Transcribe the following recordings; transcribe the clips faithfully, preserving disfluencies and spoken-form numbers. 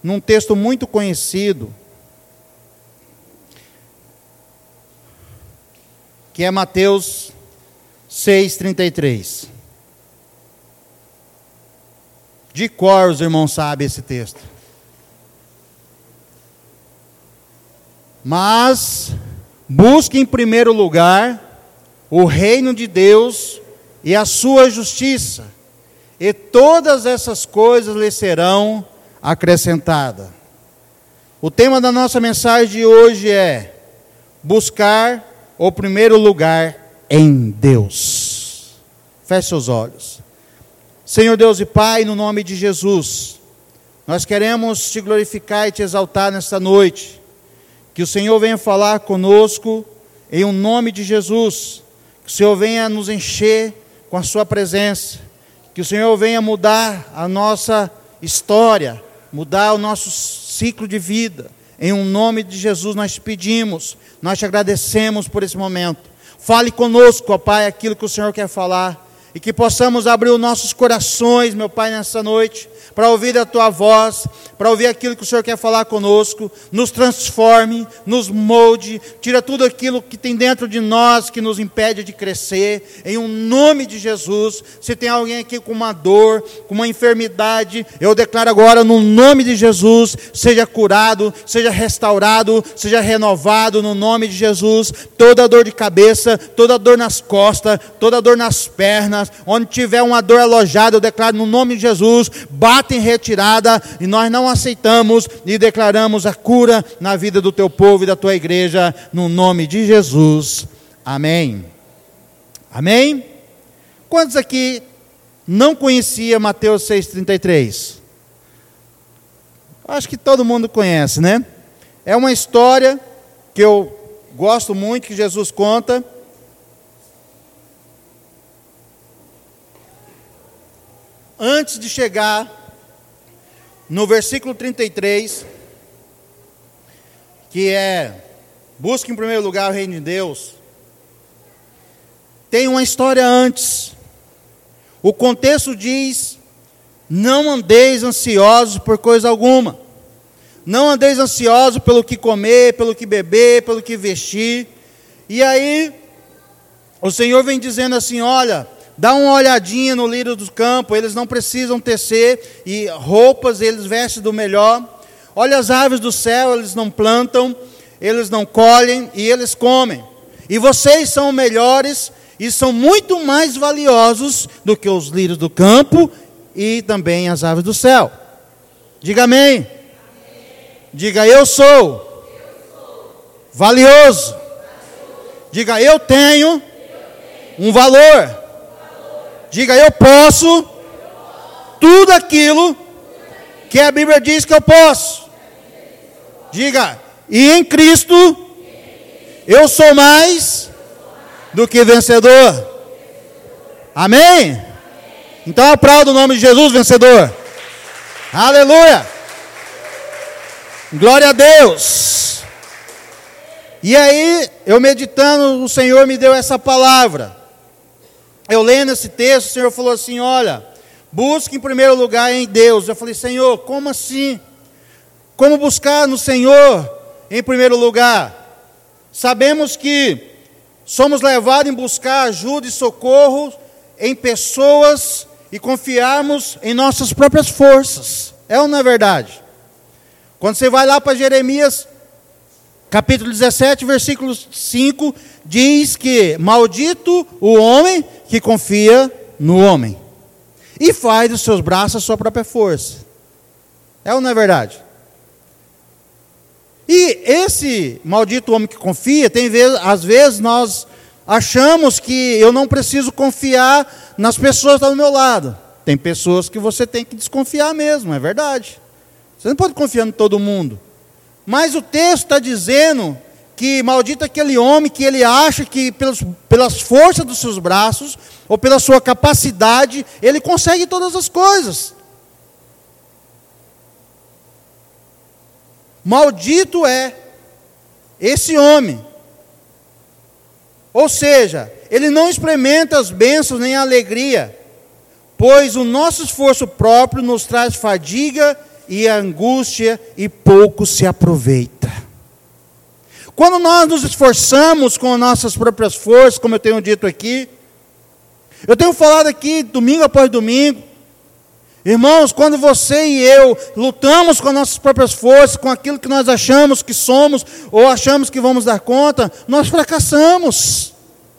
num texto muito conhecido, que é Mateus seis, trinta e três. De cor os irmãos sabem esse texto. Mas busque em primeiro lugar o reino de Deus e a sua justiça, e todas essas coisas lhe serão acrescentadas. O tema da nossa mensagem de hoje é buscar o primeiro lugar em Deus. Feche seus olhos. Senhor Deus e Pai, no nome de Jesus, nós queremos te glorificar e te exaltar nesta noite. Que o Senhor venha falar conosco em um nome de Jesus. Que o Senhor venha nos encher com a sua presença. Que o Senhor venha mudar a nossa história, mudar o nosso ciclo de vida. Em um nome de Jesus nós te pedimos, nós te agradecemos por esse momento. Fale conosco, ó Pai, aquilo que o Senhor quer falar. E que possamos abrir os nossos corações, meu Pai, nessa noite, para ouvir a Tua voz, para ouvir aquilo que o Senhor quer falar conosco. Nos transforme, nos molde, tira tudo aquilo que tem dentro de nós, que nos impede de crescer, em um nome de Jesus. Se tem alguém aqui com uma dor, com uma enfermidade, eu declaro agora, no nome de Jesus, seja curado, seja restaurado, seja renovado, no nome de Jesus. Toda dor de cabeça, toda dor nas costas, toda dor nas pernas, onde tiver uma dor alojada, eu declaro no nome de Jesus, bata em retirada, e nós não aceitamos e declaramos a cura na vida do teu povo e da tua igreja, no nome de Jesus, amém. Amém? Quantos aqui não conhecia Mateus seis, trinta e três? Acho que todo mundo conhece, né? É uma história que eu gosto muito, que Jesus conta. Antes de chegar no versículo trinta e três, que é, busque em primeiro lugar o reino de Deus, tem uma história antes. O contexto diz, não andeis ansiosos por coisa alguma. Não andeis ansiosos pelo que comer, pelo que beber, pelo que vestir. E aí, o Senhor vem dizendo assim, olha, dá uma olhadinha no lírio do campo, eles não precisam tecer e roupas, eles vestem do melhor. Olha as aves do céu, eles não plantam, eles não colhem e eles comem. E vocês são melhores e são muito mais valiosos do que os lírios do campo e também as aves do céu. Diga amém. Amém. Diga eu sou, eu sou. Valioso. valioso. Diga eu tenho, eu tenho. um valor. Diga, eu posso tudo aquilo que a Bíblia diz que eu posso. Diga, e em Cristo eu sou mais do que vencedor. Amém? Então aplauda o nome de Jesus, vencedor. Aleluia. Glória a Deus. E aí, eu meditando, o Senhor me deu essa palavra. Eu lendo esse texto, o Senhor falou assim, olha, busque em primeiro lugar em Deus. Eu falei, Senhor, como assim? Como buscar no Senhor em primeiro lugar? Sabemos que somos levados em buscar ajuda e socorro em pessoas e confiarmos em nossas próprias forças. É ou não é verdade? Quando você vai lá para Jeremias, capítulo dezessete, versículo cinco, diz que maldito o homem que confia no homem e faz dos seus braços a sua própria força. É ou não é verdade? E esse maldito homem que confia, tem vezes, às vezes nós achamos que eu não preciso confiar nas pessoas que estão do meu lado. Tem pessoas que você tem que desconfiar mesmo, é verdade. Você não pode confiar em todo mundo. Mas o texto está dizendo que maldito aquele homem que ele acha que pelas, pelas forças dos seus braços, ou pela sua capacidade, ele consegue todas as coisas. Maldito é esse homem. Ou seja, ele não experimenta as bênçãos nem a alegria, pois o nosso esforço próprio nos traz fadiga e angústia, e pouco se aproveita. Quando nós nos esforçamos com nossas próprias forças, como eu tenho dito aqui, eu tenho falado aqui domingo após domingo, irmãos, quando você e eu lutamos com nossas próprias forças, com aquilo que nós achamos que somos, ou achamos que vamos dar conta, nós fracassamos.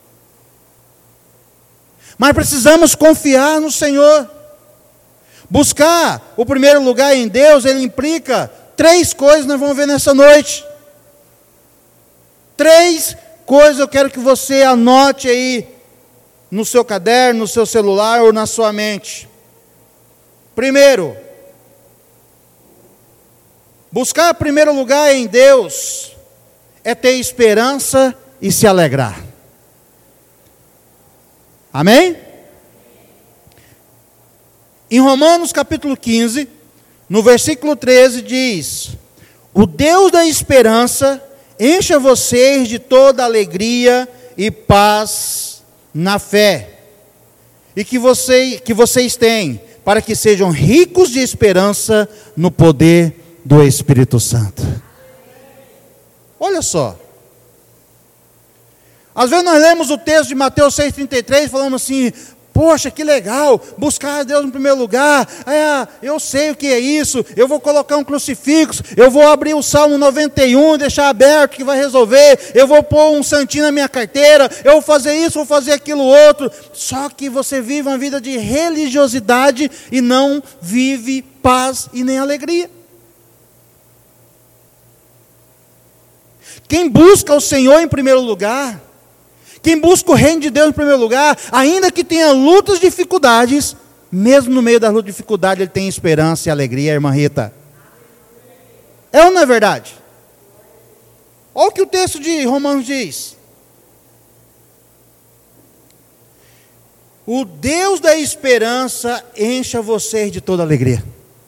Mas precisamos confiar no Senhor. Buscar o primeiro lugar em Deus, ele implica três coisas, nós vamos ver nessa noite. Três coisas eu quero que você anote aí, no seu caderno, no seu celular ou na sua mente. Primeiro, buscar primeiro lugar em Deus é ter esperança e se alegrar. Amém? Em Romanos capítulo quinze, no versículo treze diz: o Deus da esperança encha vocês de toda alegria e paz na fé, e que, você, que vocês têm, para que sejam ricos de esperança no poder do Espírito Santo. Olha só. Às vezes nós lemos o texto de Mateus seis, trinta e três, falando assim: poxa, que legal, buscar a Deus em primeiro lugar, é, eu sei o que é isso, eu vou colocar um crucifixo, eu vou abrir o Salmo noventa e um, deixar aberto que vai resolver, eu vou pôr um santinho na minha carteira, eu vou fazer isso, vou fazer aquilo outro. Só que você vive uma vida de religiosidade e não vive paz e nem alegria. Quem busca o Senhor em primeiro lugar, quem busca o reino de Deus em primeiro lugar, ainda que tenha lutas, dificuldades, mesmo no meio das lutas e dificuldades, ele tem esperança e alegria, irmã Rita. É ou não é verdade? Olha o que o texto de Romanos diz. O Deus da esperança encha vocês de toda alegria.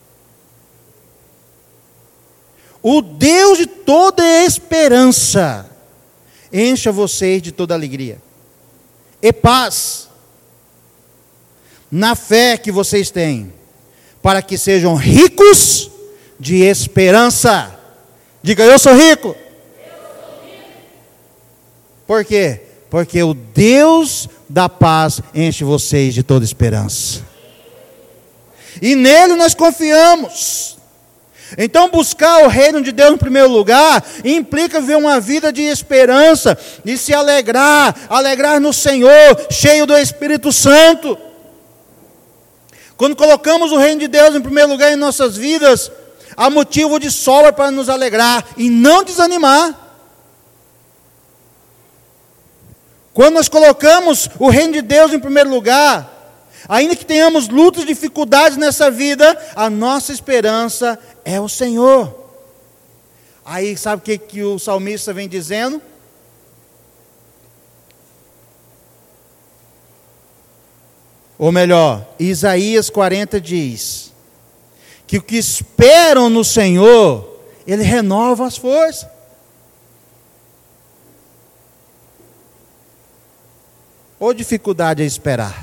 O Deus de toda esperança encha vocês de toda alegria e paz na fé que vocês têm, para que sejam ricos de esperança. Diga: eu sou rico. Eu sou rico. Por quê? Porque o Deus da paz enche vocês de toda esperança. E nele nós confiamos. Então buscar o reino de Deus em primeiro lugar implica viver uma vida de esperança, de se alegrar, alegrar no Senhor, cheio do Espírito Santo. Quando colocamos o reino de Deus em primeiro lugar em nossas vidas, há motivo de sobra para nos alegrar e não desanimar. Quando nós colocamos o reino de Deus em primeiro lugar, ainda que tenhamos lutas e dificuldades nessa vida, a nossa esperança é o Senhor. Aí sabe o que, que o salmista vem dizendo? Ou melhor, Isaías quarenta diz que o que esperam no Senhor, Ele renova as forças. Ou dificuldade a esperar?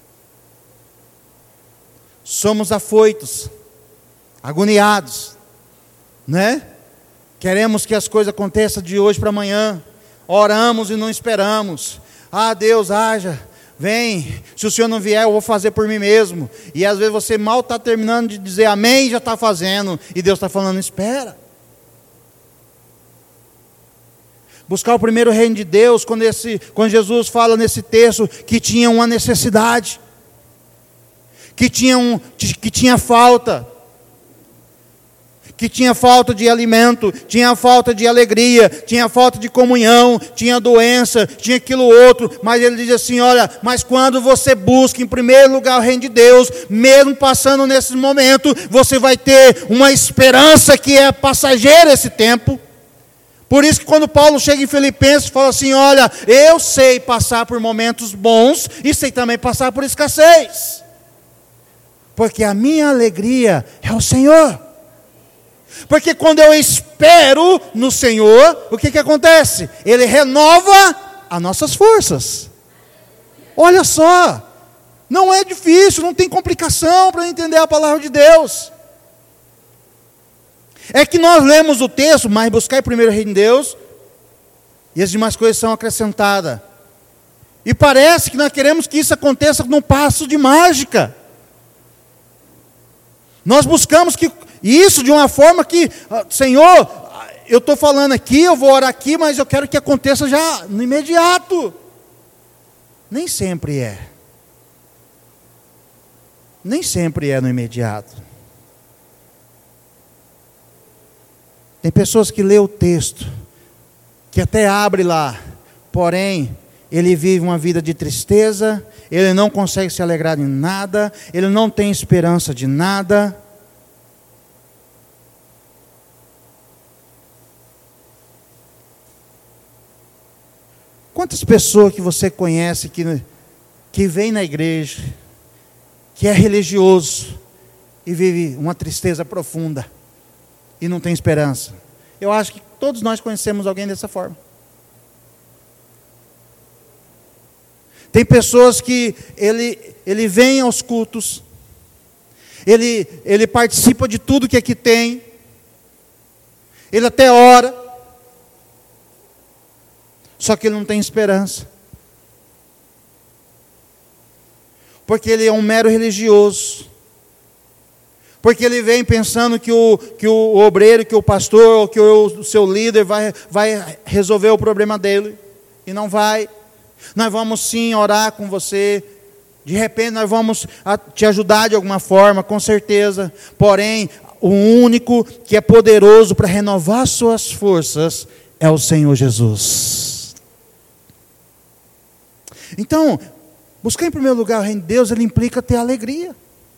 Somos afoitos, agoniados, né? Queremos que as coisas aconteçam de hoje para amanhã. Oramos e não esperamos. Ah, Deus, haja, vem. Se o Senhor não vier, eu vou fazer por mim mesmo. E às vezes você mal está terminando de dizer amém, já está fazendo. E Deus está falando: espera. Buscar o primeiro reino de Deus, quando, esse, quando Jesus fala nesse texto que tinha uma necessidade, que tinha, um, que tinha falta, que tinha falta de alimento, tinha falta de alegria, tinha falta de comunhão, tinha doença, tinha aquilo outro, mas ele diz assim: olha, mas quando você busca em primeiro lugar o reino de Deus, mesmo passando nesse momento, você vai ter uma esperança que é passageira esse tempo. Por isso que quando Paulo chega em Filipenses, fala assim: olha, eu sei passar por momentos bons e sei também passar por escassez, porque a minha alegria é o Senhor. Porque quando eu espero no Senhor, o que que acontece? Ele renova as nossas forças. Olha só, não é difícil, não tem complicação para entender a palavra de Deus. É que nós lemos o texto, mas buscar primeiro o reino de Deus, e as demais coisas são acrescentadas. E parece que nós queremos que isso aconteça num passo de mágica. Nós buscamos que isso de uma forma que, Senhor, eu estou falando aqui, eu vou orar aqui, mas eu quero que aconteça já no imediato. Nem sempre é. Nem sempre é no imediato. Tem pessoas que lê o texto, que até abre lá, porém, ele vive uma vida de tristeza, ele não consegue se alegrar em nada, ele não tem esperança de nada. Quantas pessoas que você conhece que, que vem na igreja, que é religioso e vive uma tristeza profunda e não tem esperança? Eu acho que todos nós conhecemos alguém dessa forma. Tem pessoas que ele, ele vem aos cultos, ele, ele participa de tudo que aqui tem, ele até ora, só que ele não tem esperança. Porque ele é um mero religioso. Porque ele vem pensando que o, que o obreiro, que o pastor, que o, o seu líder vai, vai resolver o problema dele. E não vai. Nós vamos sim orar com você. De repente nós vamos te ajudar de alguma forma, com certeza. Porém, o único que é poderoso para renovar suas forças é o Senhor Jesus. Então, buscar em primeiro lugar o reino de Deus, ele implica ter alegria.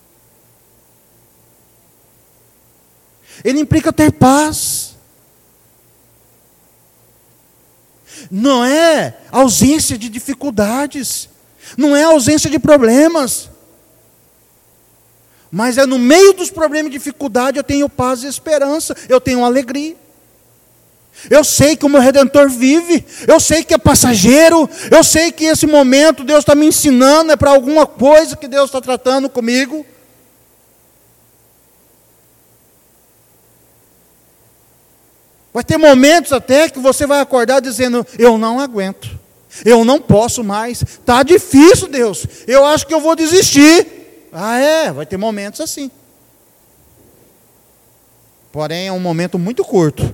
Ele implica ter paz. Não é ausência de dificuldades, não é ausência de problemas, mas é no meio dos problemas e dificuldades eu tenho paz e esperança, eu tenho alegria. Eu sei que o meu Redentor vive, eu sei que é passageiro, eu sei que esse momento Deus está me ensinando, é para alguma coisa que Deus está tratando comigo. Vai ter momentos até que você vai acordar dizendo, eu não aguento, eu não posso mais, está difícil, Deus, eu acho que eu vou desistir. Ah é, vai ter momentos assim. Porém é um momento muito curto.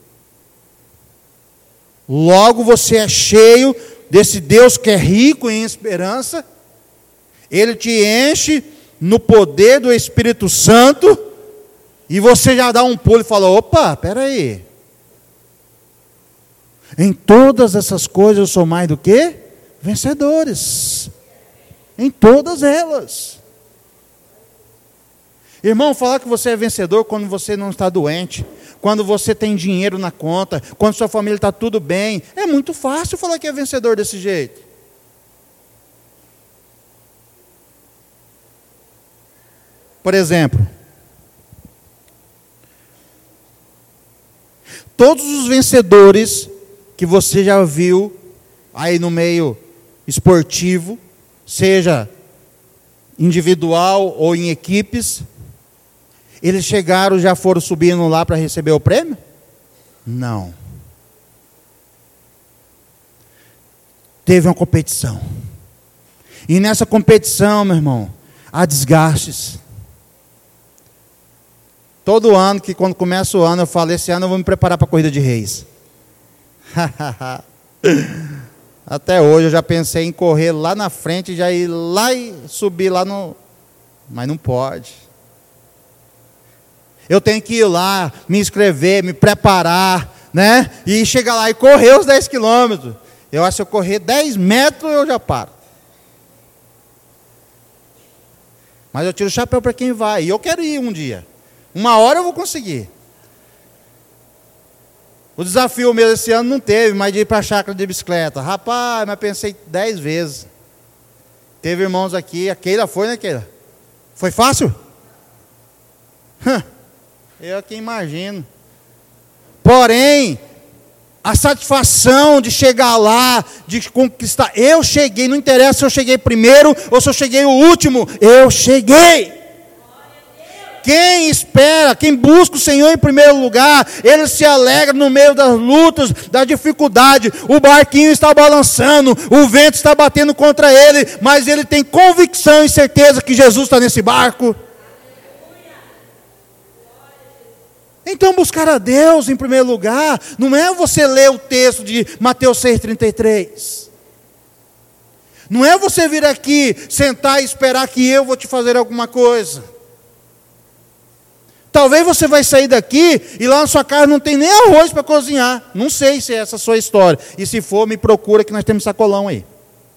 Logo você é cheio desse Deus que é rico em esperança, Ele te enche no poder do Espírito Santo, e você já dá um pulo e fala, opa, espera aí. Em todas essas coisas eu sou mais do que vencedores. Em todas elas. Irmão, falar que você é vencedor quando você não está doente, quando você tem dinheiro na conta, quando sua família está tudo bem, é muito fácil falar que é vencedor desse jeito. Por exemplo, todos os vencedores que você já viu aí no meio esportivo, seja individual ou em equipes, eles chegaram, já foram subindo lá para receber o prêmio? Não. Teve uma competição. E nessa competição, meu irmão, há desgastes. Todo ano, que quando começa o ano, eu falo, esse ano eu vou me preparar para a corrida de reis. Até hoje eu já pensei em correr lá na frente, já ir lá e subir lá no... Mas não pode. Eu tenho que ir lá, me inscrever, me preparar, né? E chegar lá e correr os dez quilômetros. Eu acho que se eu correr dez metros, eu já paro. Mas eu tiro o chapéu para quem vai. E eu quero ir um dia. Uma hora eu vou conseguir. O desafio meu esse ano não teve, mas de ir para a chácara de bicicleta. Rapaz, mas pensei dez vezes. Teve irmãos aqui, a Keila foi, né, Keila? Foi fácil? Eu aqui imagino. Porém, a satisfação de chegar lá, de conquistar. Eu cheguei, não interessa se eu cheguei primeiro ou se eu cheguei o último. Eu cheguei. Quem espera, quem busca o Senhor em primeiro lugar, ele se alegra no meio das lutas, da dificuldade. O barquinho está balançando, o vento está batendo contra ele, mas ele tem convicção e certeza que Jesus está nesse barco. Então buscar a Deus em primeiro lugar, não é você ler o texto de Mateus seis, trinta e três. Não é você vir aqui, sentar e esperar que eu vou te fazer alguma coisa. Talvez você vai sair daqui e lá na sua casa não tem nem arroz para cozinhar. Não sei se é essa a sua história. E se for, me procura que nós temos sacolão aí.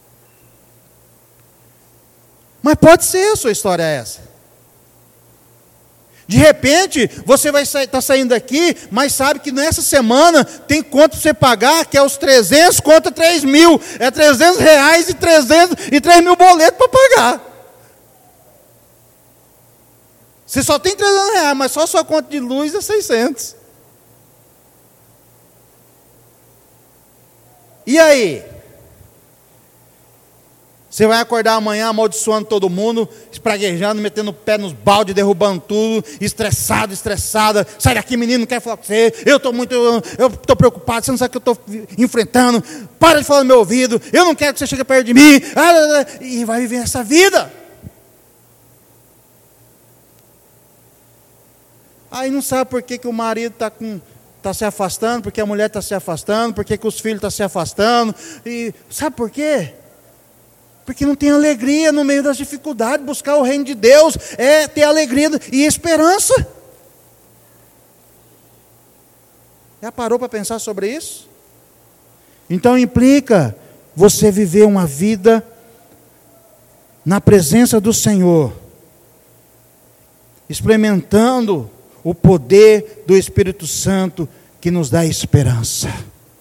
Mas pode ser a sua história essa. De repente, você vai estar tá saindo daqui, mas sabe que nessa semana tem quanto você pagar, que é os trezentos contra três mil. É trezentos reais e, trezentos, e três mil boletos para pagar. Você só tem trezentos reais, mas só a sua conta de luz é seiscentos. E aí? Você vai acordar amanhã amaldiçoando todo mundo, espraguejando, metendo o pé nos baldes, derrubando tudo, estressado, estressada. Sai daqui, menino, não quero falar com você. Eu estou muito, eu estou preocupado, você não sabe o que eu estou enfrentando. Para de falar no meu ouvido, eu não quero que você chegue perto de mim. E vai viver essa vida. Aí não sabe por que, que o marido está com... está se afastando, porque a mulher está se afastando, porque que os filhos estão se afastando. E sabe por quê? Porque não tem alegria no meio das dificuldades. Buscar o reino de Deus é ter alegria e esperança. Já parou para pensar sobre isso? Então implica você viver uma vida na presença do Senhor, experimentando o poder do Espírito Santo que nos dá esperança.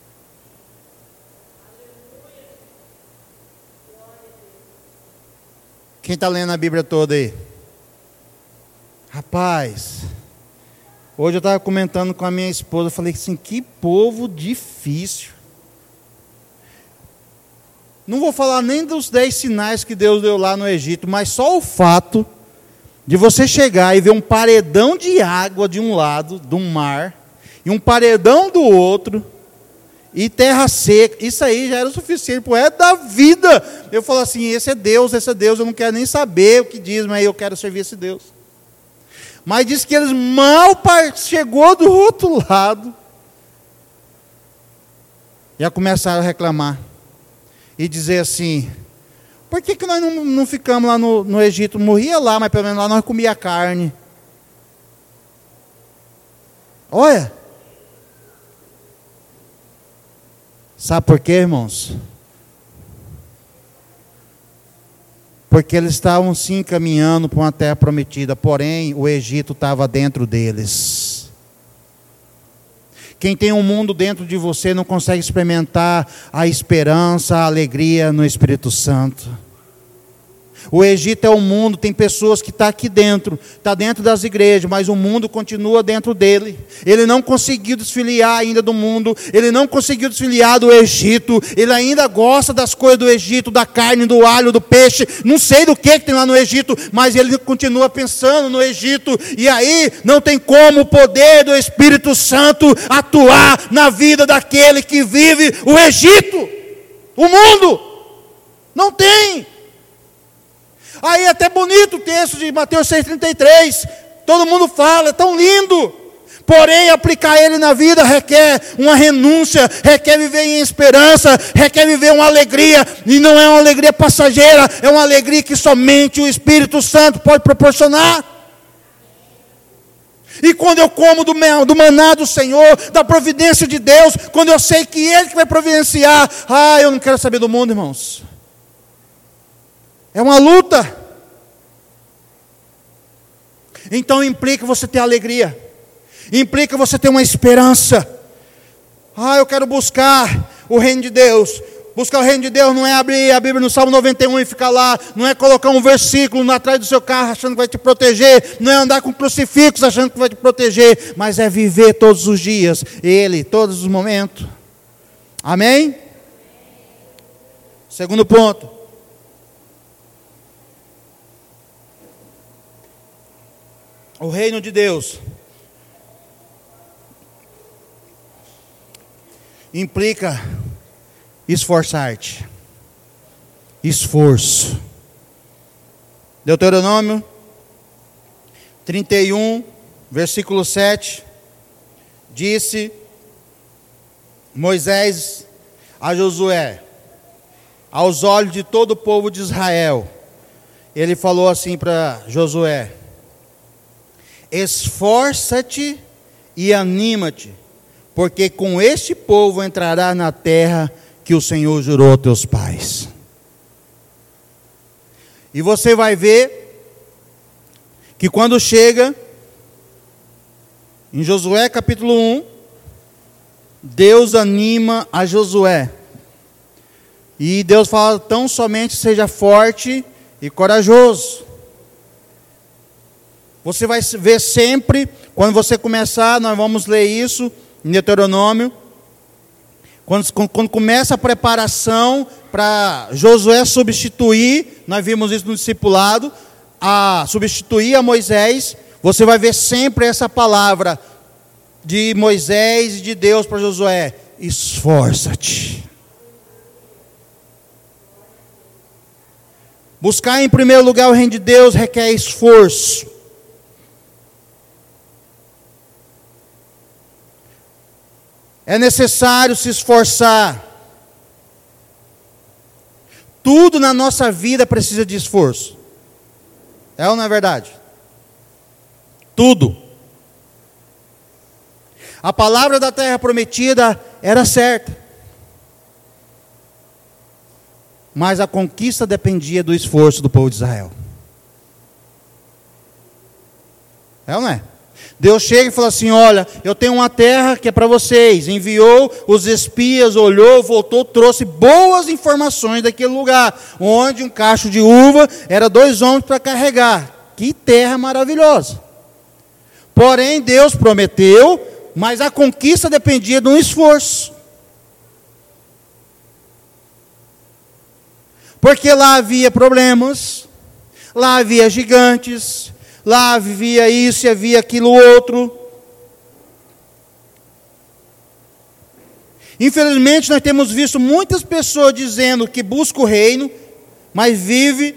Quem está lendo a Bíblia toda aí? Rapaz, hoje eu estava comentando com a minha esposa, eu falei assim, que povo difícil. Não vou falar nem dos dez sinais que Deus deu lá no Egito, mas só o fato de você chegar e ver um paredão de água de um lado, de um mar, e um paredão do outro, e terra seca, isso aí já era o suficiente para o resto da vida. Eu falo assim, esse é Deus, esse é Deus, eu não quero nem saber o que diz, mas eu quero servir esse Deus. Mas diz que eles mal chegou do outro lado, já começaram a reclamar, e dizer assim, por que, que nós não, não ficamos lá no, no Egito? Morria lá, mas pelo menos lá nós comia carne. Olha. Sabe por quê, irmãos? Porque eles estavam sim caminhando para uma terra prometida, porém o Egito estava dentro deles. Quem tem um mundo dentro de você não consegue experimentar a esperança, a alegria no Espírito Santo. O Egito é o mundo, tem pessoas que estão aqui dentro, está dentro das igrejas, mas o mundo continua dentro dele. Ele não conseguiu desfiliar ainda do mundo, ele não conseguiu desfiliar do Egito, ele ainda gosta das coisas do Egito, da carne, do alho, do peixe, não sei do que, que tem lá no Egito, mas ele continua pensando no Egito, e aí não tem como o poder do Espírito Santo atuar na vida daquele que vive o Egito, o mundo, não tem. Aí é até bonito o texto de Mateus seis, trinta e três. Todo mundo fala, é tão lindo. Porém, aplicar ele na vida requer uma renúncia, requer viver em esperança, requer viver uma alegria. E não é uma alegria passageira, é uma alegria que somente o Espírito Santo pode proporcionar. E quando eu como do, do maná do Senhor, da providência de Deus, quando eu sei que Ele que vai providenciar, ah, eu não quero saber do mundo, irmãos. É uma luta. Então implica você ter alegria. Implica você ter uma esperança. Ah, eu quero buscar o reino de Deus. Buscar o reino de Deus não é abrir a Bíblia no Salmo noventa e um e ficar lá. Não é colocar um versículo atrás do seu carro achando que vai te proteger. Não é andar com crucifixo achando que vai te proteger. Mas é viver todos os dias Ele, todos os momentos. Amém? Segundo ponto. o reino de Deus implica esforçar-te, esforço. Deuteronômio trinta e um, versículo sete, disse Moisés a Josué, aos olhos de todo o povo de Israel, ele falou assim para Josué: esforça-te e anima-te, porque com este povo entrará na terra que o Senhor jurou aos teus pais. E você vai ver que quando chega em Josué capítulo um, Deus anima a Josué. E Deus fala: tão somente seja forte e corajoso. Você vai ver sempre, quando você começar, nós vamos ler isso em Deuteronômio, quando, quando começa a preparação para Josué substituir, nós vimos isso no discipulado, a substituir a Moisés, você vai ver sempre essa palavra de Moisés e de Deus para Josué: esforça-te. Buscar em primeiro lugar o reino de Deus requer esforço. É necessário se esforçar. Tudo na nossa vida precisa de esforço. É ou não é verdade? Tudo. A palavra da terra prometida era certa, mas a conquista dependia do esforço do povo de Israel. É ou não é? Deus chega e fala assim: olha, eu tenho uma terra que é para vocês. Enviou os espias, olhou, voltou, trouxe boas informações daquele lugar, onde um cacho de uva era dois homens para carregar. Que terra maravilhosa. Porém, Deus prometeu, mas a conquista dependia de um esforço. Porque lá havia problemas, lá havia gigantes, lá havia isso e havia aquilo outro. Infelizmente, nós temos visto muitas pessoas dizendo que busca o reino, mas vive.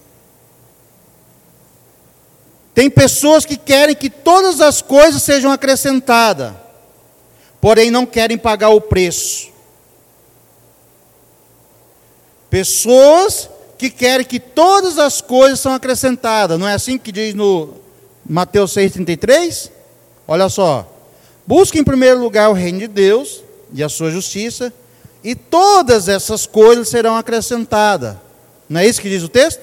Tem pessoas que querem que todas as coisas sejam acrescentadas, porém não querem pagar o preço. Pessoas que querem que todas as coisas sejam acrescentadas. Não é assim que diz no Mateus seis, trinta e três? Olha só. Busque em primeiro lugar o reino de Deus e a sua justiça, e todas essas coisas serão acrescentadas. Não é isso que diz o texto?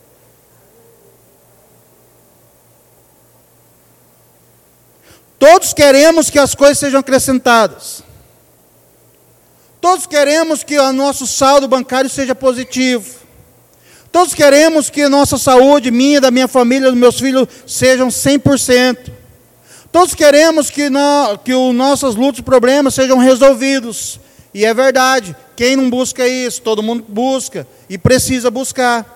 Todos queremos que as coisas sejam acrescentadas. Todos queremos que o nosso saldo bancário seja positivo. Todos queremos que a nossa saúde, minha, da minha família, dos meus filhos, sejam cem por cento. Todos queremos que, no, que os nossos lutas e problemas sejam resolvidos. E é verdade, quem não busca isso? Todo mundo busca e precisa buscar.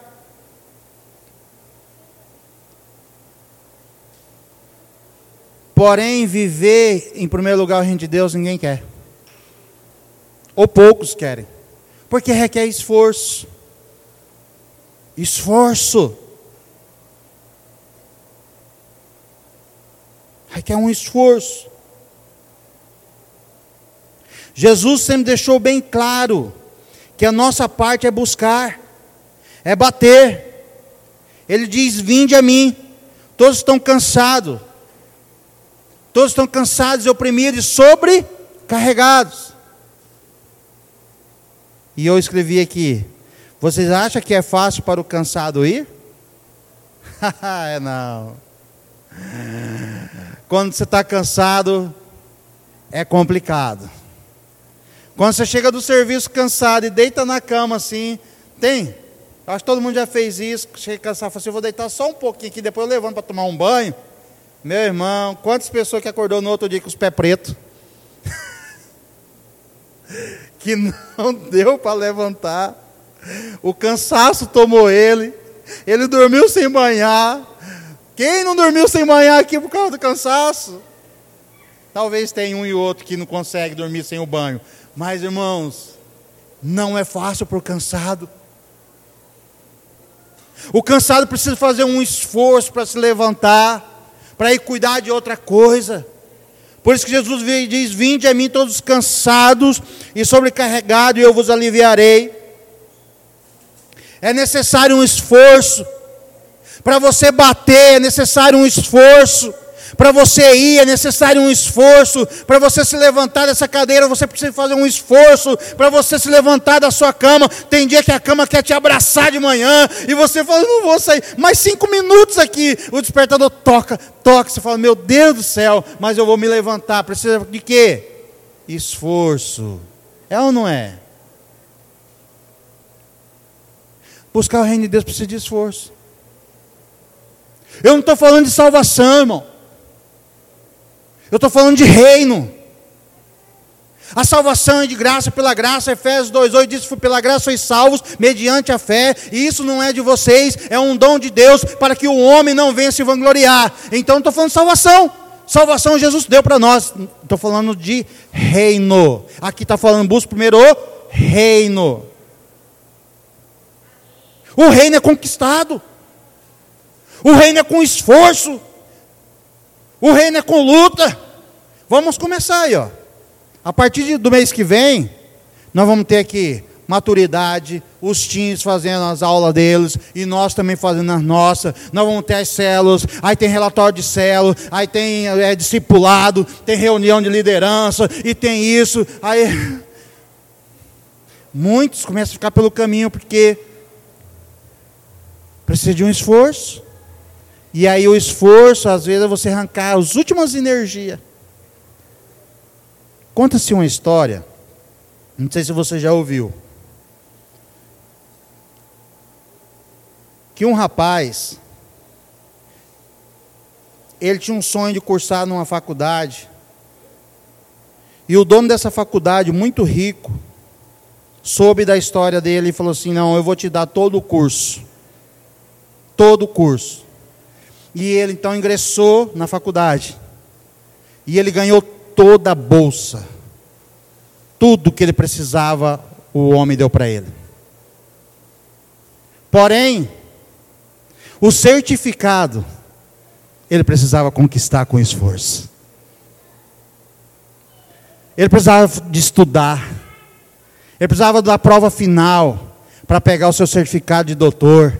Porém, viver em primeiro lugar o reino de Deus ninguém quer. Ou poucos querem. Porque requer esforço. Esforço. Requer um esforço. Jesus sempre deixou bem claro que a nossa parte é buscar, é bater. Ele diz: vinde a mim, todos estão cansados, todos estão cansados e oprimidos e sobrecarregados. E eu escrevi aqui: vocês acham que é fácil para o cansado ir? É não. Quando você está cansado, é complicado. Quando você chega do serviço cansado e deita na cama assim, tem? Acho que todo mundo já fez isso. Chega cansado, fala assim: eu vou deitar só um pouquinho aqui, depois eu levanto para tomar um banho. Meu irmão, quantas pessoas que acordou no outro dia com os pés pretos? Que não deu para levantar, o cansaço tomou ele, ele dormiu sem banhar, Quem não dormiu sem manhã aqui por causa do cansaço? Talvez tenha um e outro que não consegue dormir sem o banho. Mas, irmãos, não é fácil para o cansado. O cansado precisa fazer um esforço para se levantar, para ir cuidar de outra coisa. Por isso que Jesus diz: vinde a mim todos cansados e sobrecarregados, e eu vos aliviarei. É necessário um esforço. Para você bater é necessário um esforço. Para você ir é necessário um esforço. Para você se levantar dessa cadeira, você precisa fazer um esforço. Para você se levantar da sua cama, tem dia que a cama quer te abraçar de manhã, e você fala: não vou sair, mais cinco minutos aqui. O despertador toca, toca, você fala: meu Deus do céu, mas eu vou me levantar. Precisa de quê? Esforço. É ou não é? Buscar o reino de Deus precisa de esforço. Eu não estou falando de salvação, irmão. Eu estou falando de reino. A salvação é de graça, pela graça. Efésios dois, oito diz: pela graça sois salvos, mediante a fé. E isso não é de vocês, é um dom de Deus, para que o homem não venha se vangloriar. Então não estou falando de salvação. Salvação Jesus deu para nós. Estou falando de reino. Aqui está falando: busca primeiro o reino. O reino é conquistado. O reino é com esforço. O reino é com luta. Vamos começar aí, ó. A partir de, do mês que vem, nós vamos ter aqui maturidade, os teens fazendo as aulas deles, e nós também fazendo as nossas. Nós vamos ter as células, aí tem relatório de célula, aí tem é, discipulado, tem reunião de liderança, e tem isso. Aí muitos começam a ficar pelo caminho, porque precisa de um esforço. E aí o esforço, às vezes, é você arrancar as últimas energias. Conta-se uma história, não sei se você já ouviu, que um rapaz, ele tinha um sonho de cursar numa faculdade, e o dono dessa faculdade, muito rico, soube da história dele e falou assim: não, eu vou te dar todo o curso, todo o curso. E ele então ingressou na faculdade. E ele ganhou toda a bolsa. Tudo que ele precisava, o homem deu para ele. Porém, o certificado, ele precisava conquistar com esforço. Ele precisava de estudar. Ele precisava da prova final para pegar o seu certificado de doutor.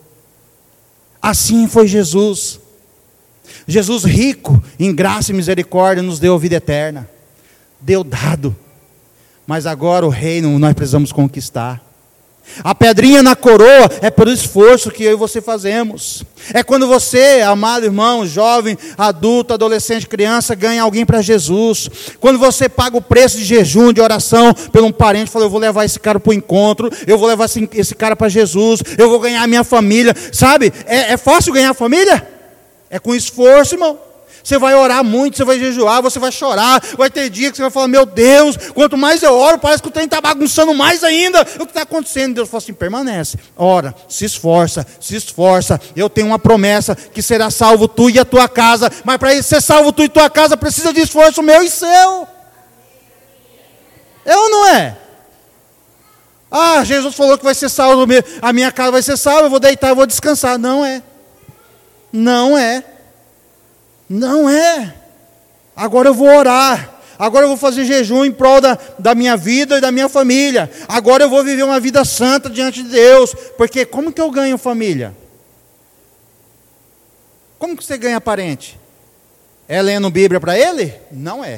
Assim foi Jesus. Jesus, rico em graça e misericórdia, nos deu a vida eterna. Deu dado. Mas agora o reino nós precisamos conquistar. A pedrinha na coroa é pelo esforço que eu e você fazemos. É quando você, amado irmão, jovem, adulto, adolescente, criança, ganha alguém para Jesus. Quando você paga o preço de jejum, de oração, por um parente, fala: eu vou levar esse cara para o encontro, eu vou levar esse, esse cara para Jesus, eu vou ganhar a minha família. Sabe, é, é fácil ganhar a família? É com esforço, irmão. Você vai orar muito, você vai jejuar, você vai chorar, vai ter dia que você vai falar: meu Deus, quanto mais eu oro, parece que o trem está bagunçando mais ainda. O que está acontecendo? Deus fala assim: permanece, ora, se esforça, se esforça. Eu tenho uma promessa que será salvo tu e a tua casa, mas para ser salvo tu e tua casa, precisa de esforço meu e seu. É ou não é? Ah, Jesus falou que vai ser salvo, a minha casa vai ser salva, eu vou deitar, eu vou descansar. Não é. Não é. Não é. Agora eu vou orar. Agora eu vou fazer jejum em prol da, da minha vida e da minha família. Agora eu vou viver uma vida santa diante de Deus. Porque como que eu ganho família? Como que você ganha parente? É lendo Bíblia para ele? Não é.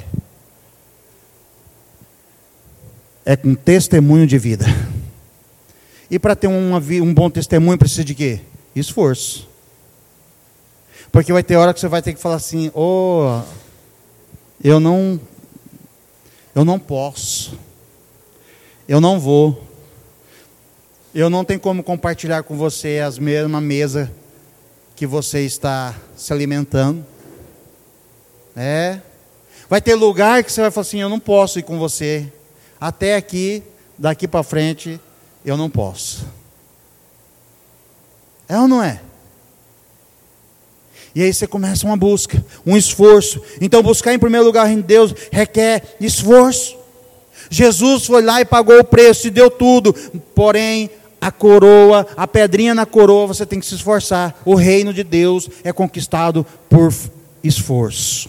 É com testemunho de vida. E para ter uma, um bom testemunho precisa de quê? Esforço. Porque vai ter hora que você vai ter que falar assim: oh, eu não, eu não posso, eu não vou, eu não tenho como compartilhar com você as mesma mesa que você está se alimentando. É, vai ter lugar que você vai falar assim: eu não posso ir com você, até aqui, daqui para frente, eu não posso. É ou não é? E aí você começa uma busca, um esforço. Então buscar em primeiro lugar em Deus requer esforço. Jesus foi lá e pagou o preço e deu tudo. Porém, a coroa, a pedrinha na coroa, você tem que se esforçar. O reino de Deus é conquistado por esforço.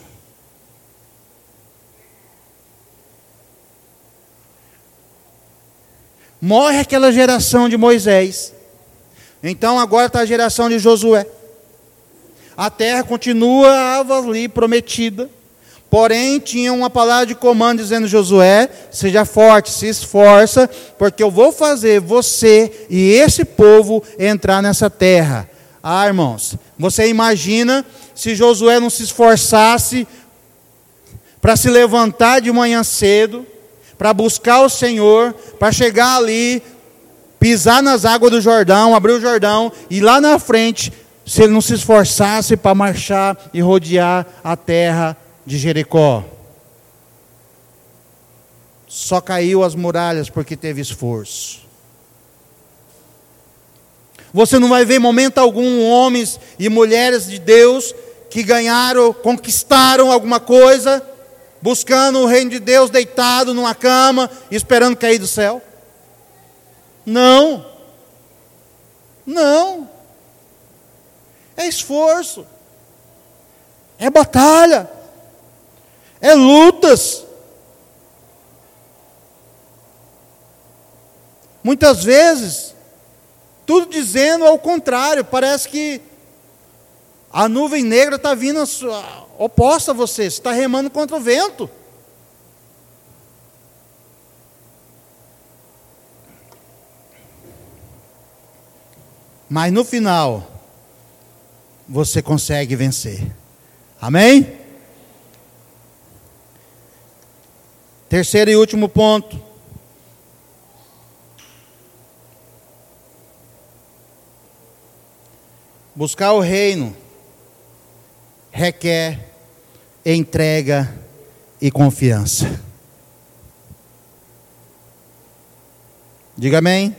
Morre aquela geração de Moisés. Então agora está a geração de Josué. A terra continuava ali prometida. Porém, tinha uma palavra de comando dizendo: Josué, seja forte, se esforça, porque eu vou fazer você e esse povo entrar nessa terra. Ah, irmãos, você imagina se Josué não se esforçasse para se levantar de manhã cedo, para buscar o Senhor, para chegar ali, pisar nas águas do Jordão, abrir o Jordão, e lá na frente, se ele não se esforçasse para marchar e rodear a terra de Jericó. Só caiu as muralhas porque teve esforço. Você não vai ver em momento algum homens e mulheres de Deus que ganharam, conquistaram alguma coisa, buscando o reino de Deus deitado numa cama, esperando cair do céu. Não. Não. É esforço. É batalha. É lutas. Muitas vezes, tudo dizendo ao contrário. Parece que a nuvem negra está vindo oposta a você. Você está remando contra o vento. Mas no final, você consegue vencer. Amém? Terceiro e último ponto. Buscar o reino requer entrega e confiança. Diga amém.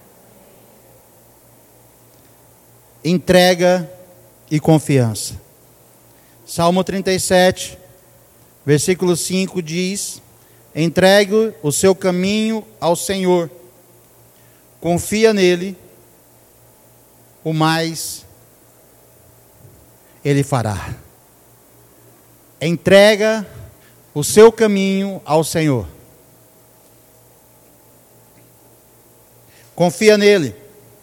Entrega e confiança. Salmo trinta e sete, versículo cinco diz: entregue o seu caminho ao Senhor, confia nele, o mais Ele fará. Entrega o seu caminho ao Senhor. Confia nele,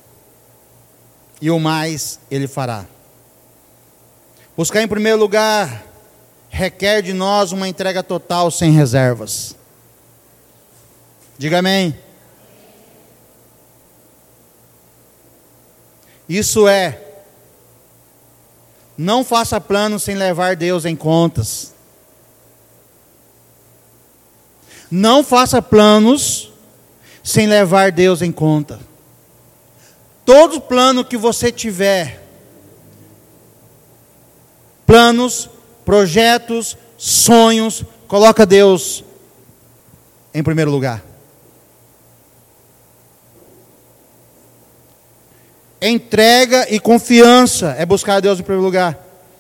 e o mais Ele fará. Buscar em primeiro lugar requer de nós uma entrega total, sem reservas. Diga amém. Isso é, não faça planos sem levar Deus em contas. Não faça planos sem levar Deus em conta. Todo plano que você tiver, planos, projetos, sonhos, coloca Deus em primeiro lugar. Entrega e confiança é buscar Deus em primeiro lugar.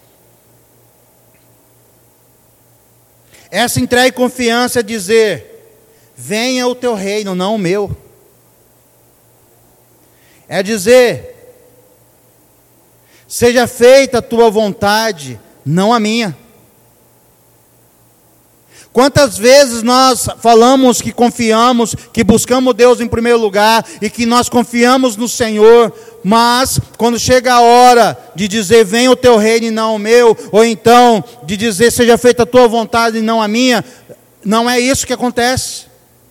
Essa entrega e confiança é dizer: venha o teu reino, não o meu. É dizer: seja feita a tua vontade, não a minha. Quantas vezes nós falamos que confiamos, que buscamos Deus em primeiro lugar e que nós confiamos no Senhor, mas quando chega a hora de dizer venha o teu reino e não o meu, ou então de dizer seja feita a tua vontade e não a minha, não é isso que acontece.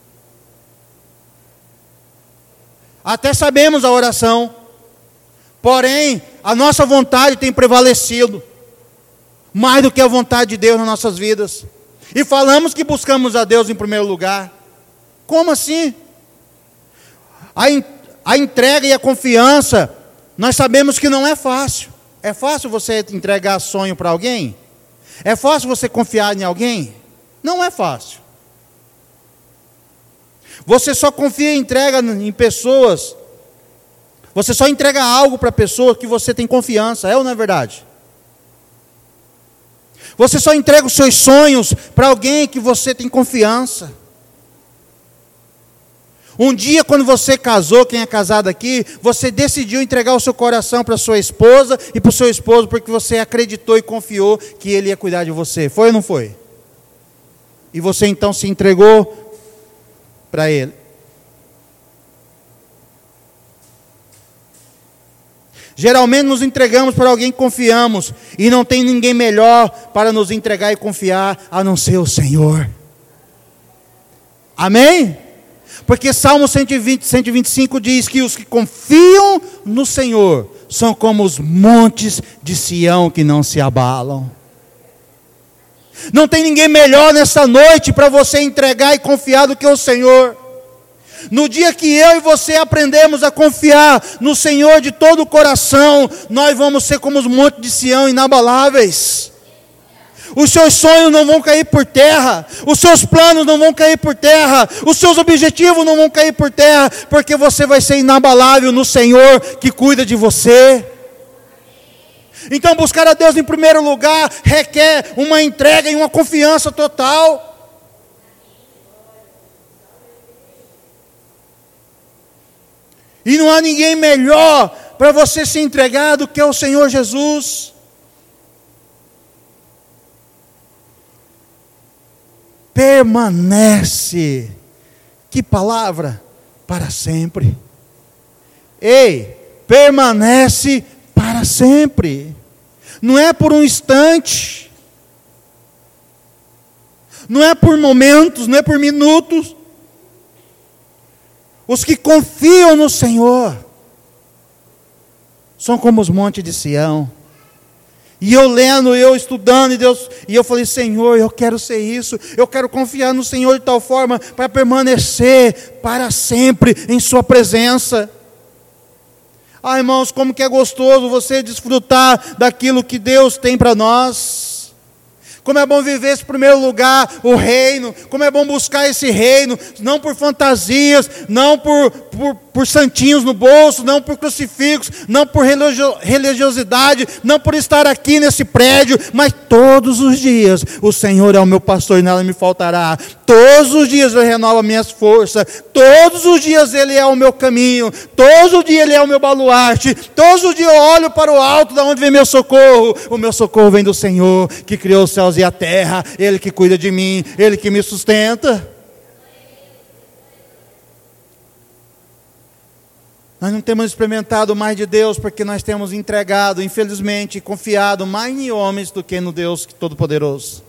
Até sabemos a oração, porém a nossa vontade tem prevalecido mais do que a vontade de Deus nas nossas vidas. E falamos que buscamos a Deus em primeiro lugar. Como assim? A, in, a entrega e a confiança, nós sabemos que não é fácil. É fácil você entregar sonho para alguém? É fácil você confiar em alguém? Não é fácil. Você só confia e entrega em pessoas. Você só entrega algo para pessoas que você tem confiança. É ou não é verdade? Você só entrega os seus sonhos para alguém que você tem confiança. Um dia, quando você casou, quem é casado aqui, você decidiu entregar o seu coração para sua esposa e para o seu esposo, porque você acreditou e confiou que ele ia cuidar de você. Foi ou não foi? E você então se entregou para ele. Geralmente nos entregamos para alguém que confiamos, e não tem ninguém melhor para nos entregar e confiar, a não ser o Senhor. Amém? Porque Salmo cento e vinte, cento e vinte e cinco diz que os que confiam no Senhor são como os montes de Sião que não se abalam. Não tem ninguém melhor nessa noite para você entregar e confiar do que o Senhor. No dia que eu e você aprendemos a confiar no Senhor de todo o coração, nós vamos ser como os montes de Sião inabaláveis. Os seus sonhos não vão cair por terra, os seus planos não vão cair por terra, os seus objetivos não vão cair por terra, porque você vai ser inabalável no Senhor que cuida de você. Então buscar a Deus em primeiro lugar requer uma entrega e uma confiança total. E não há ninguém melhor para você se entregar do que o Senhor Jesus. Permanece. Que palavra? Para sempre. Ei, permanece para sempre. Não é por um instante. Não é por momentos, não é por minutos. Os que confiam no Senhor são como os montes de Sião. E eu lendo, eu estudando, e, Deus, e eu falei, Senhor, eu quero ser isso. Eu quero confiar no Senhor de tal forma para permanecer para sempre em sua presença. Ah, irmãos, como que é gostoso você desfrutar daquilo que Deus tem para nós. Como é bom viver esse primeiro lugar, o reino. Como é bom buscar esse reino, não por fantasias, não por, por, por santinhos no bolso, não por crucifixos, não por religio, religiosidade, não por estar aqui nesse prédio, mas todos os dias o Senhor é o meu pastor e nada me faltará. Todos os dias Ele renova minhas forças, todos os dias Ele é o meu caminho, todos os dias Ele é o meu baluarte, todos os dias eu olho para o alto, da onde vem meu socorro. O meu socorro vem do Senhor, que criou os céus e a terra, Ele que cuida de mim, Ele que me sustenta. Nós não temos experimentado mais de Deus, porque nós temos entregado, infelizmente, confiado mais em homens do que no Deus Todo-Poderoso.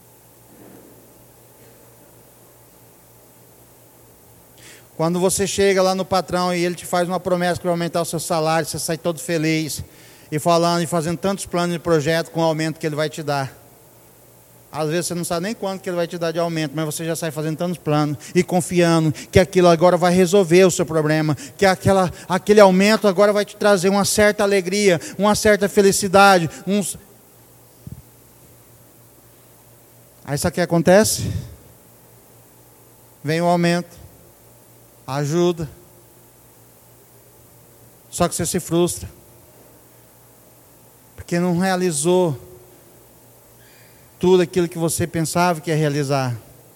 Quando você chega lá no patrão e ele te faz uma promessa que vai aumentar o seu salário, você sai todo feliz, e falando e fazendo tantos planos de projeto com o aumento que ele vai te dar. Às vezes você não sabe nem quanto que ele vai te dar de aumento, mas você já sai fazendo tantos planos e confiando que aquilo agora vai resolver o seu problema, que aquela, aquele aumento agora vai te trazer uma certa alegria, uma certa felicidade. Uns... Aí sabe o que acontece? Vem o aumento, ajuda, só que você se frustra, porque não realizou tudo aquilo que você pensava que ia realizar.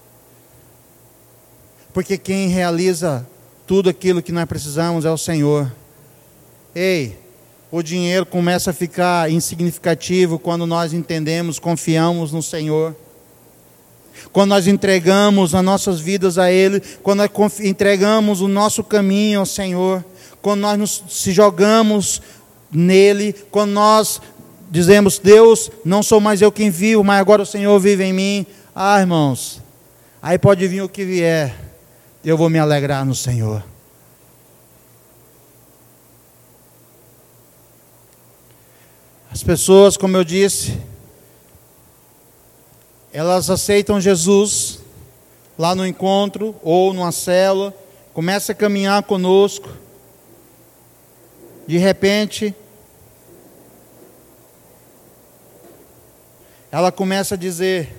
Porque quem realiza tudo aquilo que nós precisamos é o Senhor. Ei, o dinheiro começa a ficar insignificativo quando nós entendemos, confiamos no Senhor. Quando nós entregamos as nossas vidas a Ele, quando nós entregamos o nosso caminho ao Senhor, quando nós nos, se jogamos nele, quando nós dizemos, Deus, não sou mais eu quem vivo, mas agora o Senhor vive em mim. Ah, irmãos, aí pode vir o que vier, eu vou me alegrar no Senhor. As pessoas, como eu disse, elas aceitam Jesus lá no encontro ou numa célula, começa a caminhar conosco, de repente ela começa a dizer,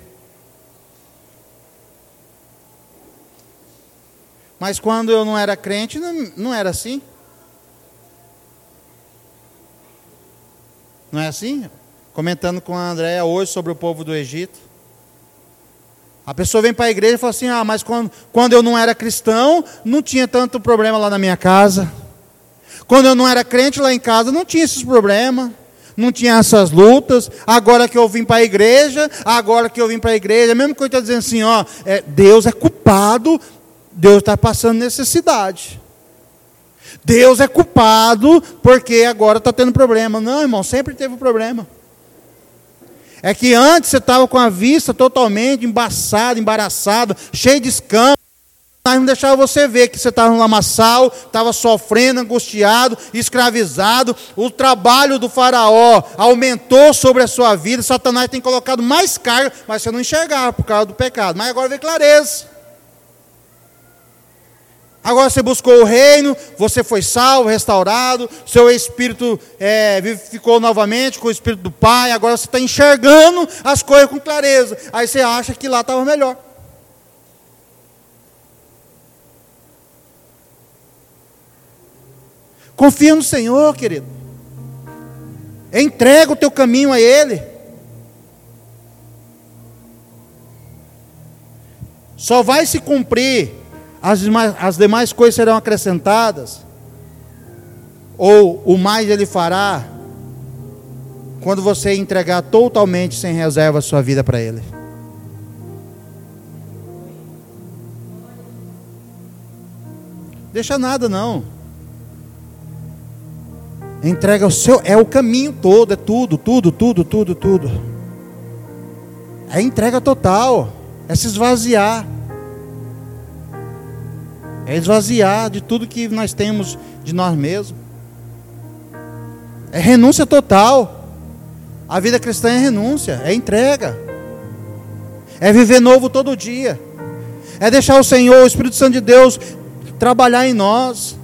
mas quando eu não era crente, não, não era assim? Não é assim? comentando com a Andréia hoje sobre o povo do Egito. A pessoa vem para a igreja e fala assim, ah, mas quando, quando eu não era cristão, não tinha tanto problema lá na minha casa. Quando eu não era crente lá em casa, não tinha esses problemas. Não tinha essas lutas. Agora que eu vim para a igreja, agora que eu vim para a igreja, mesmo que eu estou dizendo assim, ó, é, Deus é culpado, Deus está passando necessidade. Deus é culpado porque agora está tendo problema. Não, irmão, sempre teve problema. É que antes você estava com a vista totalmente embaçada, embaraçada, cheia de escamas. Mas não deixava você ver que você estava no lamaçal, estava sofrendo, angustiado, escravizado. O trabalho do faraó aumentou sobre a sua vida. Satanás tem colocado mais carga, mas você não enxergava por causa do pecado. Mas agora vê clareza. Agora você buscou o reino, você foi salvo, restaurado, seu espírito é, ficou novamente com o espírito do Pai, agora você está enxergando as coisas com clareza. Aí você acha que lá estava melhor. Confia no Senhor, querido. Entrega o teu caminho a Ele. Só vai se cumprir, as demais, as demais coisas serão acrescentadas, ou o mais Ele fará, quando você entregar totalmente, sem reserva, a sua vida para Ele. Deixa nada não. Entrega o seu, é o caminho todo, é tudo, tudo, tudo, tudo, tudo. É entrega total, é se esvaziar. É esvaziar de tudo que nós temos de nós mesmos. É renúncia total. A vida cristã é renúncia, é entrega. É viver novo todo dia. É deixar o Senhor, o Espírito Santo de Deus, trabalhar em nós.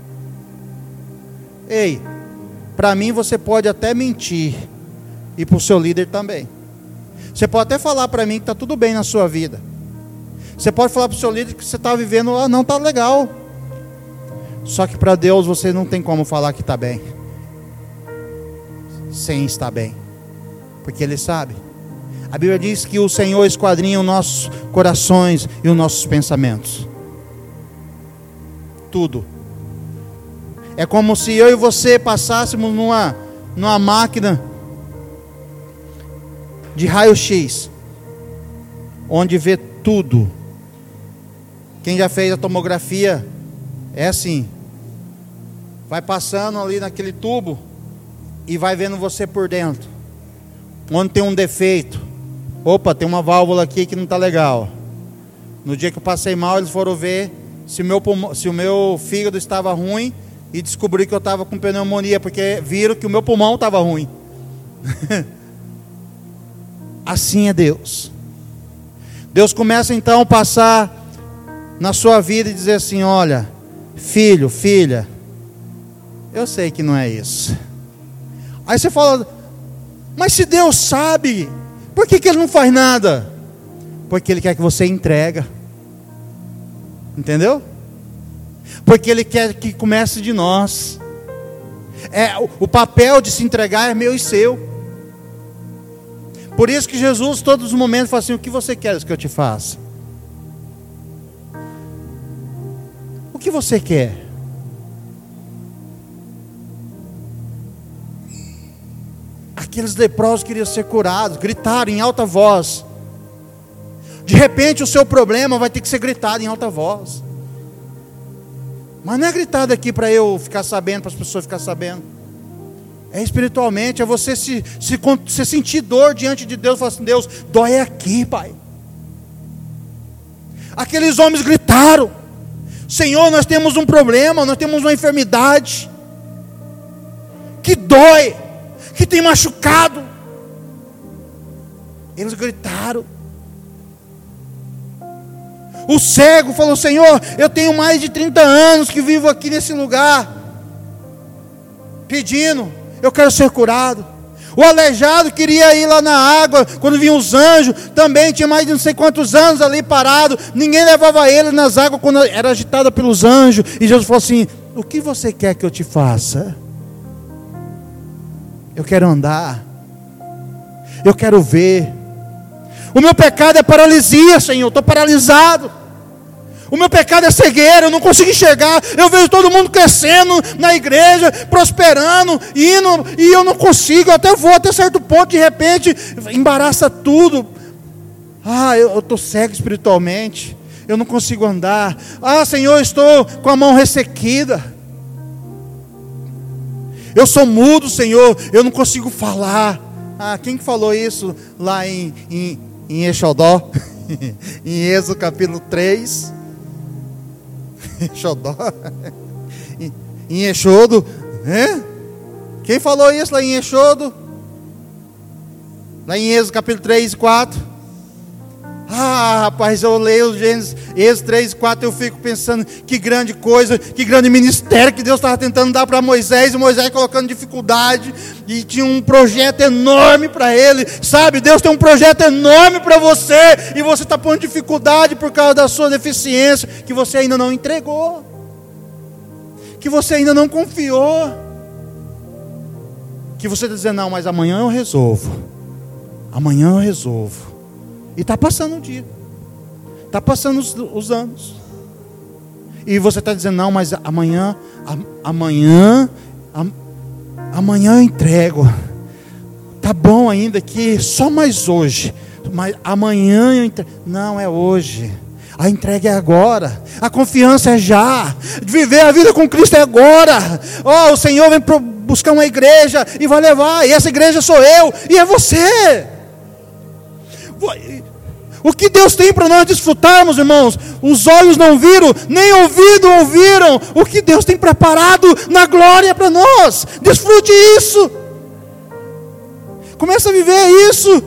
Ei, para mim você pode até mentir, e para o seu líder também. Você pode até falar para mim que está tudo bem na sua vida. Você pode falar para o seu líder que você está vivendo, ah, não está legal. Só que para Deus você não tem como falar que está bem, sem estar bem, porque Ele sabe. A Bíblia diz que o Senhor esquadrinha os nossos corações e os nossos pensamentos. Tudo. É como se eu e você passássemos numa, numa máquina de raio-x, onde vê tudo. Quem já fez a tomografia é assim, vai passando ali naquele tubo e vai vendo você por dentro, onde tem um defeito. Opa, tem uma válvula aqui que não está legal. No dia que eu passei mal, eles foram ver se o meu, pulmão, se o meu fígado estava ruim, e descobri que eu estava com pneumonia, porque viram que o meu pulmão estava ruim. Assim é Deus. Deus começa então a passar na sua vida e dizer assim, olha, filho, filha, eu sei que não é isso. Aí você fala, mas se Deus sabe, por que que Ele não faz nada? Porque Ele quer que você entrega. Entendeu? Porque Ele quer que comece de nós. É, o, o papel de se entregar é meu e seu. Por isso que Jesus, todos os momentos, fala assim, o que você quer que eu te faça? O que você quer? Aqueles leprosos queriam ser curados, gritaram em alta voz. De repente o seu problema vai ter que ser gritado em alta voz. Mas não é gritado aqui para eu ficar sabendo, para as pessoas ficarem sabendo. É espiritualmente, é você se, se, se sentir dor diante de Deus, falar assim, Deus, dói aqui, Pai. Aqueles homens gritaram, Senhor, nós temos um problema, nós temos uma enfermidade, que dói, que tem machucado. Eles gritaram. O cego falou, Senhor, eu tenho mais de trinta anos que vivo aqui nesse lugar, pedindo, eu quero ser curado. O aleijado queria ir lá na água, quando vinham os anjos, também tinha mais de não sei quantos anos ali parado, ninguém levava ele nas águas quando era agitada pelos anjos, e Jesus falou assim, o que você quer que eu te faça? Eu quero andar. eu quero ver. O meu pecado é paralisia, Senhor, estou paralisado. O meu pecado é cegueira, eu não consigo enxergar. Eu vejo todo mundo crescendo na igreja, prosperando, indo, e eu não consigo. Eu até vou até certo ponto, de repente, embaraça tudo. Ah, eu estou cego espiritualmente, eu não consigo andar. Ah, Senhor, eu estou com a mão ressequida. Eu sou mudo, Senhor, eu não consigo falar. Ah, quem que falou isso lá em, em, em Exodó? Em Êxodo capítulo três. Exodó. Em, em Exodo, né? Quem falou isso lá em Exodo? Lá em Êxodo capítulo três e quatro. Ah, rapaz, eu leio o Gênesis, Êxodo três e quatro, eu fico pensando, que grande coisa, que grande ministério que Deus estava tentando dar para Moisés, e Moisés colocando dificuldade, e tinha um projeto enorme para ele, sabe, Deus tem um projeto enorme para você, e você está pondo dificuldade por causa da sua deficiência, que você ainda não entregou, que você ainda não confiou, que você está dizendo, não, mas amanhã eu resolvo, amanhã eu resolvo. E está passando o dia, está passando os, os anos, e você está dizendo, não, mas amanhã, a, amanhã, a, amanhã eu entrego, está bom ainda que só mais hoje, mas amanhã eu entrego, não, é hoje, a entrega é agora, a confiança é já, viver a vida com Cristo é agora. Oh, o Senhor vem pro, buscar uma igreja e vai levar, e essa igreja sou eu, e é você. O que Deus tem para nós desfrutarmos, irmãos, os olhos não viram, nem ouvido ouviram, o que Deus tem preparado na glória para nós. Desfrute isso, comece a viver isso,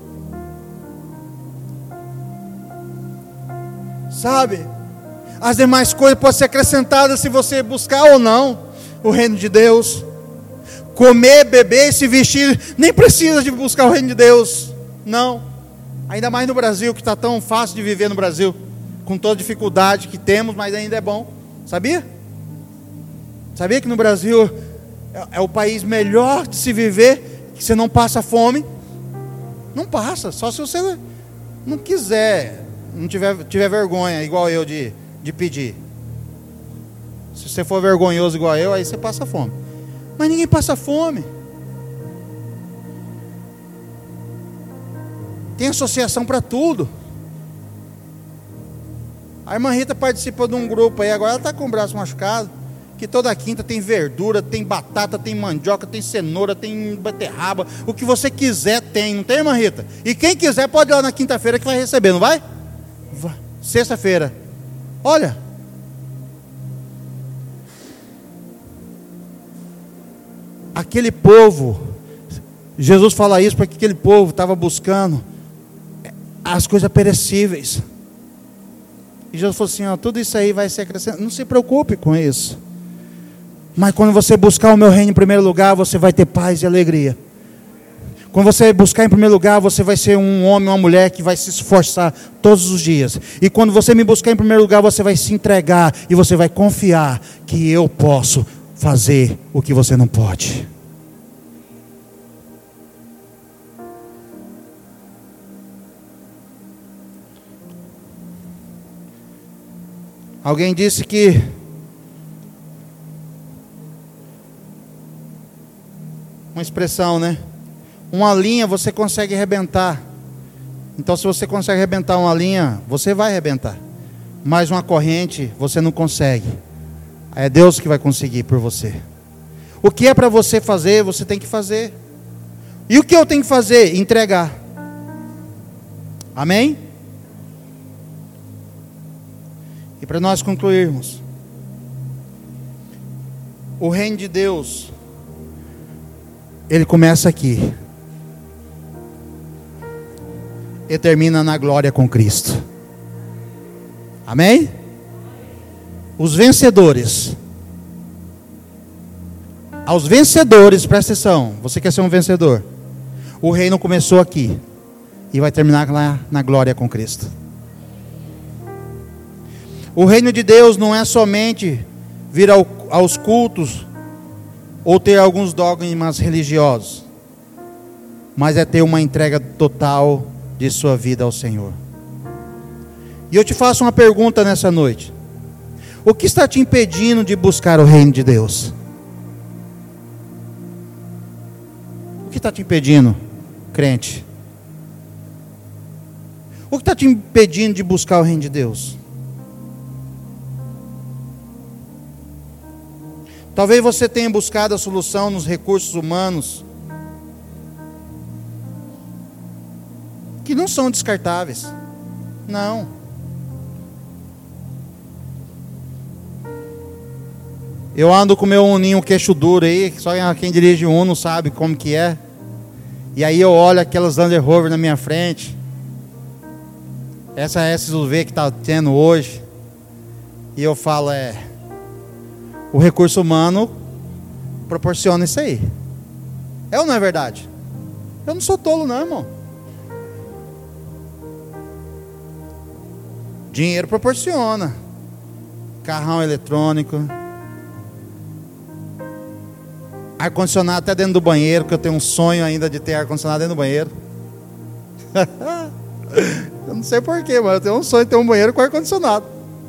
sabe, as demais coisas podem ser acrescentadas se você buscar ou não o reino de Deus. Comer, beber e se vestir, nem precisa de buscar o reino de Deus, não. Ainda mais no Brasil, que está tão fácil de viver no Brasil, com toda a dificuldade que temos, mas ainda é bom. Sabia? Sabia que no Brasil é, é o país melhor de se viver, que você não passa fome? Não passa, só se você não quiser, não tiver, tiver vergonha, igual eu, de, de pedir. Se você for vergonhoso igual eu, aí você passa fome. Mas ninguém passa fome. Tem associação para tudo. A irmã Rita participa de um grupo aí, agora ela está com o braço machucado, que toda quinta tem verdura, tem batata, tem mandioca, tem cenoura, tem beterraba, o que você quiser tem, não tem, irmã Rita? E quem quiser pode ir lá na quinta-feira que vai receber, não vai? Vai. Sexta-feira. Olha. Aquele povo, Jesus fala isso porque aquele povo estava buscando as coisas perecíveis. E Jesus falou assim, ó, tudo isso aí vai ser acrescentado. Não se preocupe com isso. Mas quando você buscar o meu reino em primeiro lugar, você vai ter paz e alegria. Quando você buscar em primeiro lugar, você vai ser um homem ou uma mulher que vai se esforçar todos os dias. E quando você me buscar em primeiro lugar, você vai se entregar e você vai confiar que eu posso fazer o que você não pode. Alguém disse que uma expressão, né? Uma linha você consegue arrebentar. Então se você consegue arrebentar uma linha, você vai arrebentar. Mas uma corrente você não consegue. É Deus que vai conseguir por você. O que é para você fazer, você tem que fazer. E o que eu tenho que fazer? Entregar. Amém? E para nós concluirmos, o reino de Deus, ele começa aqui e termina na glória com Cristo. Amém? Os vencedores, aos vencedores, presta atenção, você quer ser um vencedor, o reino começou aqui e vai terminar lá na glória com Cristo. O reino de Deus não é somente vir ao, aos cultos ou ter alguns dogmas religiosos. mas é ter uma entrega total de sua vida ao Senhor. E eu te faço uma pergunta nessa noite: o que está te impedindo de buscar o reino de Deus? O que está te impedindo, crente? O que está te impedindo de buscar o reino de Deus? Talvez você tenha buscado a solução nos recursos humanos, que não são descartáveis. Não. Eu ando com meu uninho queixo duro aí, só quem dirige um não sabe como que é. E aí eu olho aquelas Land Rover na minha frente, essa S U V que está tendo hoje, e eu falo, é, o recurso humano proporciona isso aí. É ou não é verdade? Eu não sou tolo não, irmão. Dinheiro proporciona. Carrão eletrônico, ar-condicionado até dentro do banheiro, que eu tenho um sonho ainda de ter ar-condicionado dentro do banheiro. Eu não sei porquê, mas eu tenho um sonho de ter um banheiro com ar-condicionado.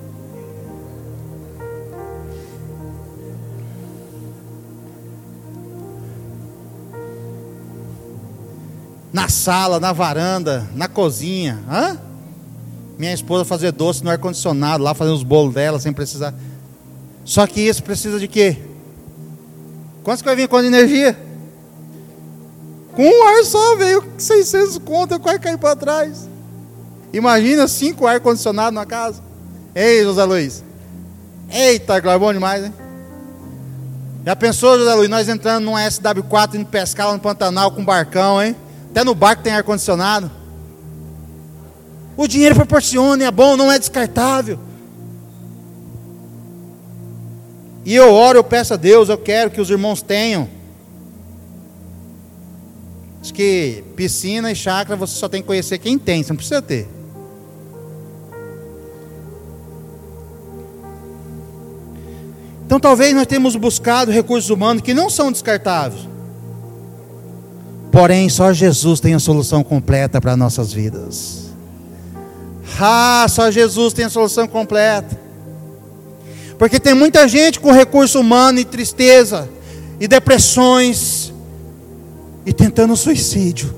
Na sala, na varanda, na cozinha. Hã? Minha esposa fazer doce no ar-condicionado, lá fazendo os bolos dela sem precisar. Só que isso precisa de quê? Quanto que vai vir com a energia? Com um ar só, veio seiscentos conto, eu quase caí para trás. Imagina cinco ar-condicionados na casa. Ei, José Luiz. Eita, é bom demais, hein? Já pensou, José Luiz, nós entrando num S W quatro, indo pescar lá no Pantanal com um barcão, hein? Até no barco tem ar-condicionado. O dinheiro proporciona, é bom, não é descartável. E eu oro, eu peço a Deus, eu quero que os irmãos tenham. Diz que piscina e chácara você só tem que conhecer quem tem, você não precisa ter. Então talvez nós temos buscado recursos humanos que não são descartáveis. Porém, só Jesus tem a solução completa para nossas vidas. Ah, só Jesus tem a solução completa. Porque tem muita gente com recurso humano e tristeza, e depressões, e tentando suicídio.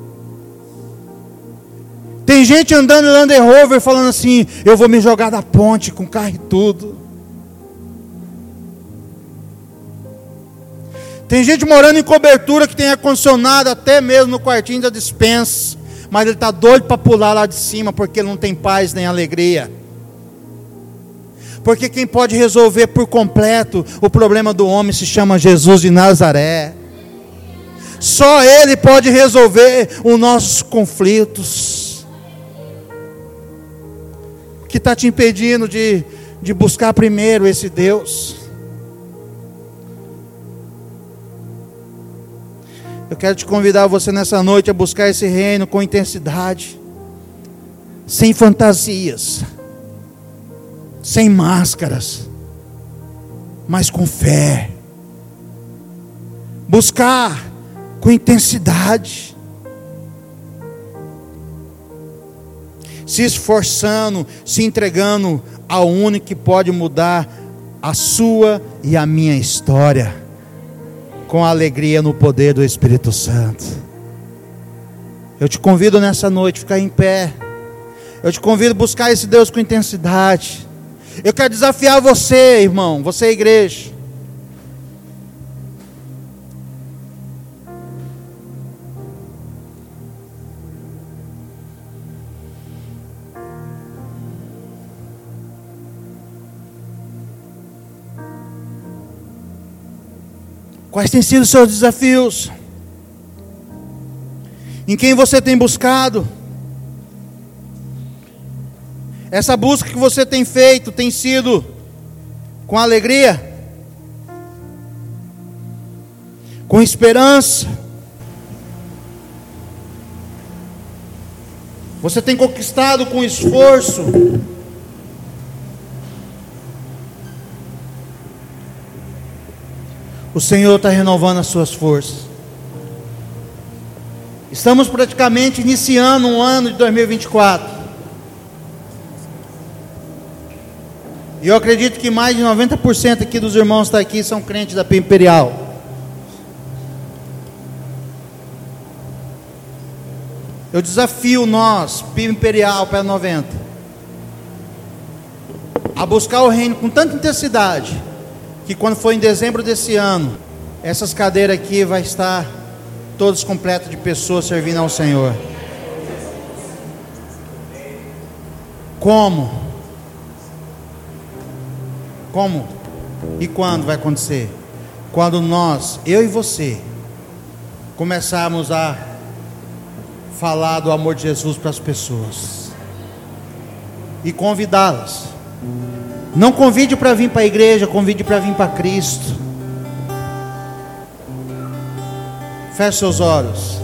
Tem gente andando em Land Rover falando assim, eu vou me jogar da ponte com carro e tudo. Tem gente morando em cobertura que tem ar-condicionado até mesmo no quartinho da despensa, mas ele está doido para pular lá de cima porque ele não tem paz nem alegria. Porque quem pode resolver por completo o problema do homem se chama Jesus de Nazaré. Só Ele pode resolver os nossos conflitos. O que está te impedindo de, de buscar primeiro esse Deus? Eu quero te convidar você nessa noite a buscar esse reino com intensidade, sem fantasias, sem máscaras, mas com fé. Buscar com intensidade, se esforçando, se entregando ao único que pode mudar a sua e a minha história, com alegria no poder do Espírito Santo. Eu te convido nessa noite a ficar em pé. Eu te convido a buscar esse Deus com intensidade. Eu quero desafiar você, irmão, você é igreja. Quais têm sido os seus desafios? Em quem você tem buscado? Essa busca que você tem feito tem sido com alegria? Com esperança? Você tem conquistado com esforço? O Senhor está renovando as suas forças. Estamos praticamente iniciando um ano de dois mil e vinte e quatro. E eu acredito que mais de noventa por cento aqui dos irmãos que estão aqui são crentes da P Imperial. Eu desafio nós, P Imperial, P noventa, a buscar o reino com tanta intensidade, que quando for em dezembro desse ano, essas cadeiras aqui vai estar todas completas de pessoas servindo ao Senhor. Como? Como e quando vai acontecer? Quando nós, eu e você, começarmos a falar do amor de Jesus para as pessoas e convidá-las. Não convide para vir para a igreja, convide para vir para Cristo. Feche seus olhos.